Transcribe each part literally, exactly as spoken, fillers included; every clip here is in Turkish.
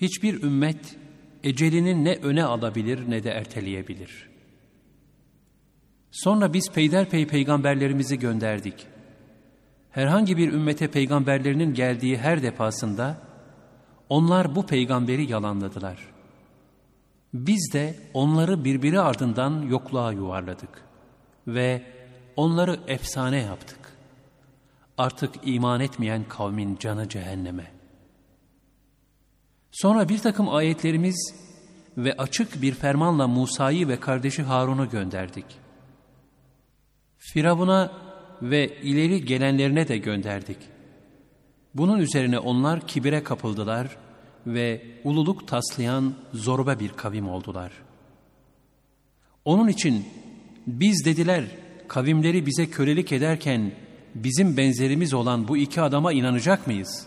Hiçbir ümmet ecelini ne öne alabilir ne de erteleyebilir. Sonra biz peyderpey peygamberlerimizi gönderdik. Herhangi bir ümmete peygamberlerinin geldiği her defasında onlar bu peygamberi yalanladılar. Biz de onları birbiri ardından yokluğa yuvarladık ve onları efsane yaptık. Artık iman etmeyen kavmin canı cehenneme. Sonra bir takım ayetlerimiz ve açık bir fermanla Musa'yı ve kardeşi Harun'u gönderdik. Firavun'a ve ileri gelenlerine de gönderdik. Bunun üzerine onlar kibire kapıldılar ve ululuk taslayan zorba bir kavim oldular. Onun için biz dediler, kavimleri bize kölelik ederken bizim benzerimiz olan bu iki adama inanacak mıyız?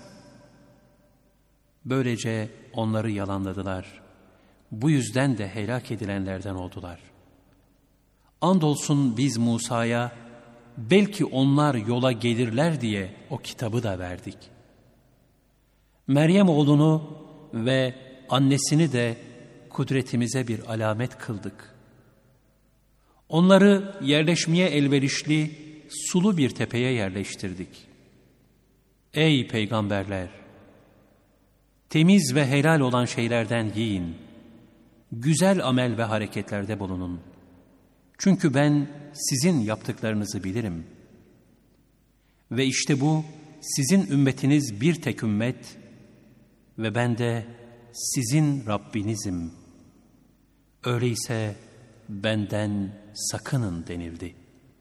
Böylece onları yalanladılar. Bu yüzden de helak edilenlerden oldular. Andolsun biz Musa'ya belki onlar yola gelirler diye o kitabı da verdik. Meryem oğlunu ve annesini de kudretimize bir alamet kıldık. Onları yerleşmeye elverişli sulu bir tepeye yerleştirdik. Ey peygamberler! Temiz ve helal olan şeylerden yiyin. Güzel amel ve hareketlerde bulunun. Çünkü ben sizin yaptıklarınızı bilirim. Ve işte bu sizin ümmetiniz bir tek ümmet ve ben de sizin Rabbinizim. Öyleyse benden sakının denildi.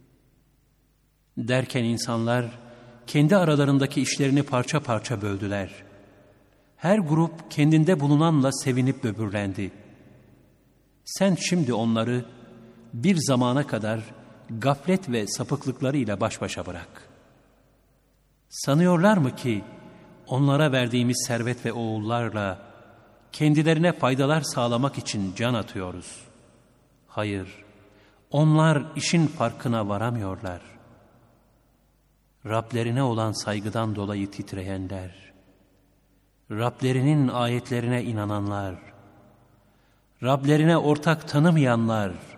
Derken insanlar kendi aralarındaki işlerini parça parça böldüler. Her grup kendinde bulunanla sevinip böbürlendi. Sen şimdi onları bir zamana kadar gaflet ve sapıklıklarıyla baş başa bırak. Sanıyorlar mı ki onlara verdiğimiz servet ve oğullarla kendilerine faydalar sağlamak için can atıyoruz? Hayır, onlar işin farkına varamıyorlar. Rablerine olan saygıdan dolayı titreyenler, Rablerinin ayetlerine inananlar, Rablerine ortak tanımayanlar,